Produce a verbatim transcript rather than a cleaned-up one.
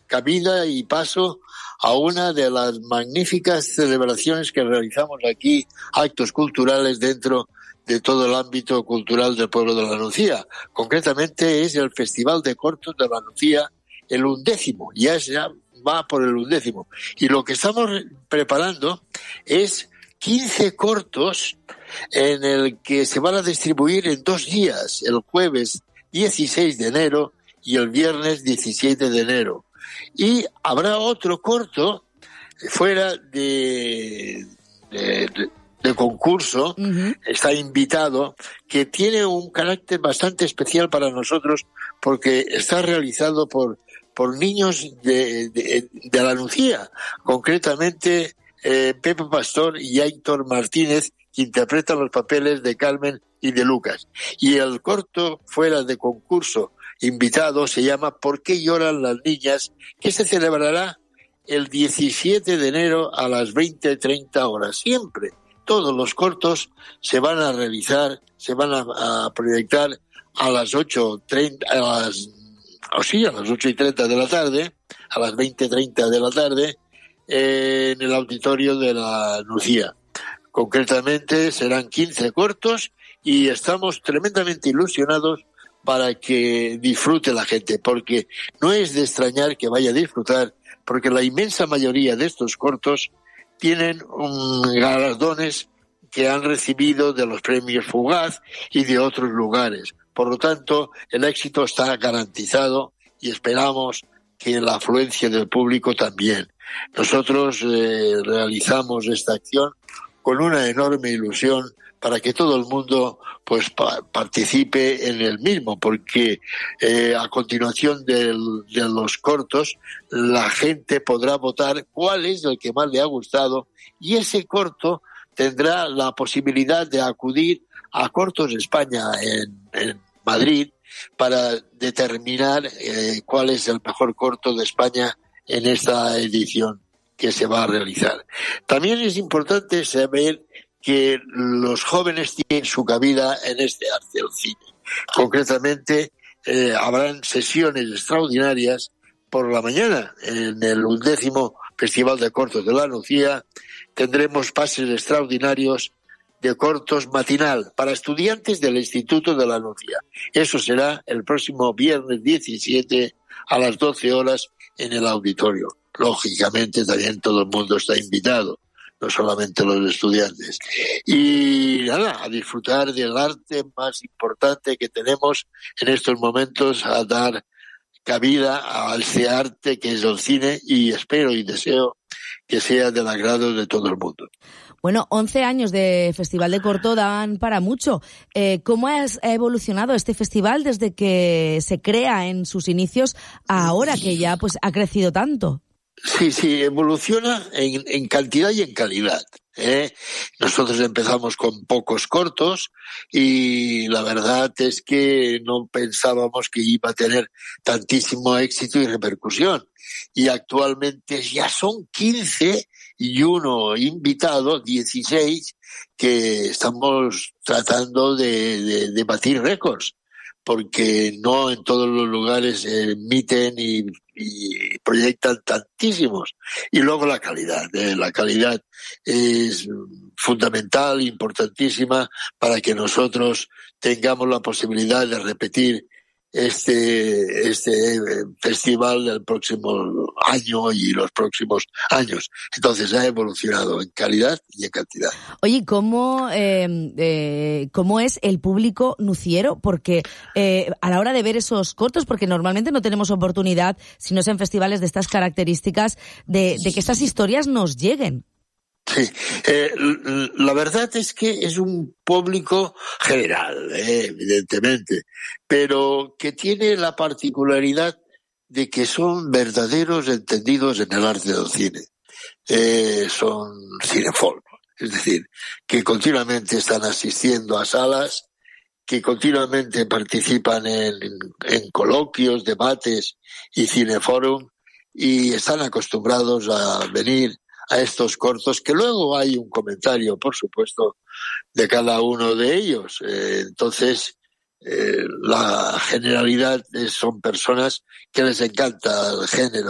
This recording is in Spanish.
cabida y paso a una de las magníficas celebraciones que realizamos aquí, actos culturales dentro de todo el ámbito cultural del pueblo de La Nucía. Concretamente es el Festival de Cortos de La Nucía, el undécimo, ya, es, ya va por el undécimo. Y lo que estamos preparando es quince cortos en el que se van a distribuir en dos días, el jueves dieciséis de enero y el viernes diecisiete de enero. Y habrá otro corto fuera de, de, de, de concurso, uh-huh. Está invitado, que tiene un carácter bastante especial para nosotros porque está realizado por, por niños de, de, de La Nucía, concretamente eh, Pepe Pastor y Héctor Martínez, que interpretan los papeles de Carmen y de Lucas. Y el corto fuera de concurso invitado se llama ¿Por qué lloran las niñas?, que se celebrará el diecisiete de enero a las veinte treinta horas. Siempre, todos los cortos se van a realizar, se van a, a proyectar a las ocho treinta, a las, o sí, a las ocho y treinta de la tarde, a las veinte treinta de la tarde, eh, en el auditorio de La Nucía. Concretamente serán quince cortos y estamos tremendamente ilusionados para que disfrute la gente, porque no es de extrañar que vaya a disfrutar, porque la inmensa mayoría de estos cortos tienen um, galardones que han recibido de los premios Fugaz y de otros lugares. Por lo tanto, el éxito está garantizado y esperamos que la afluencia del público también. Nosotros eh, realizamos esta acción con una enorme ilusión para que todo el mundo pues pa- participe en el mismo, porque eh, a continuación del, de los cortos la gente podrá votar cuál es el que más le ha gustado y ese corto tendrá la posibilidad de acudir a Cortos España en, en Madrid para determinar eh, cuál es el mejor corto de España en esta edición que se va a realizar. También es importante saber que los jóvenes tienen su cabida en este arte del cine. Concretamente, eh, habrán sesiones extraordinarias por la mañana en el undécimo Festival de Cortos de La Nucía. Tendremos pases extraordinarios de cortos matinal para estudiantes del Instituto de La Nucía. Eso será el próximo viernes diecisiete a las doce horas en el auditorio. Lógicamente también todo el mundo está invitado, no solamente los estudiantes. Y nada, a disfrutar del arte más importante que tenemos en estos momentos, a dar cabida a ese arte que es el cine, y espero y deseo que sea del agrado de todo el mundo. Bueno, once años de Festival de Corto dan para mucho. Eh, ¿Cómo ha evolucionado este festival desde que se crea en sus inicios a ahora que ya pues ha crecido tanto? Sí, sí, evoluciona en, en cantidad y en calidad, ¿eh? Nosotros empezamos con pocos cortos y la verdad es que no pensábamos que iba a tener tantísimo éxito y repercusión. Y actualmente ya son quince y uno invitado, dieciséis, que estamos tratando de, de, de batir récords, porque no en todos los lugares emiten y, y proyectan tantísimos. Y luego la calidad, ¿eh? La calidad es fundamental, importantísima, para que nosotros tengamos la posibilidad de repetir este este festival del próximo año y los próximos años. Entonces ha evolucionado en calidad y en cantidad. Oye, ¿cómo, eh, eh, ¿cómo es el público nuciero? Porque eh, a la hora de ver esos cortos, porque normalmente no tenemos oportunidad, si no es en festivales de estas características, de, de que estas historias nos lleguen. Sí, eh, la verdad es que es un público general, eh, evidentemente, pero que tiene la particularidad de que son verdaderos entendidos en el arte del cine. Eh, son cinéfilos, es decir, que continuamente están asistiendo a salas, que continuamente participan en, en coloquios, debates y cineforum, y están acostumbrados a venir a estos cortos, que luego hay un comentario, por supuesto, de cada uno de ellos. Eh, entonces, eh, la generalidad es, son personas que les encanta el género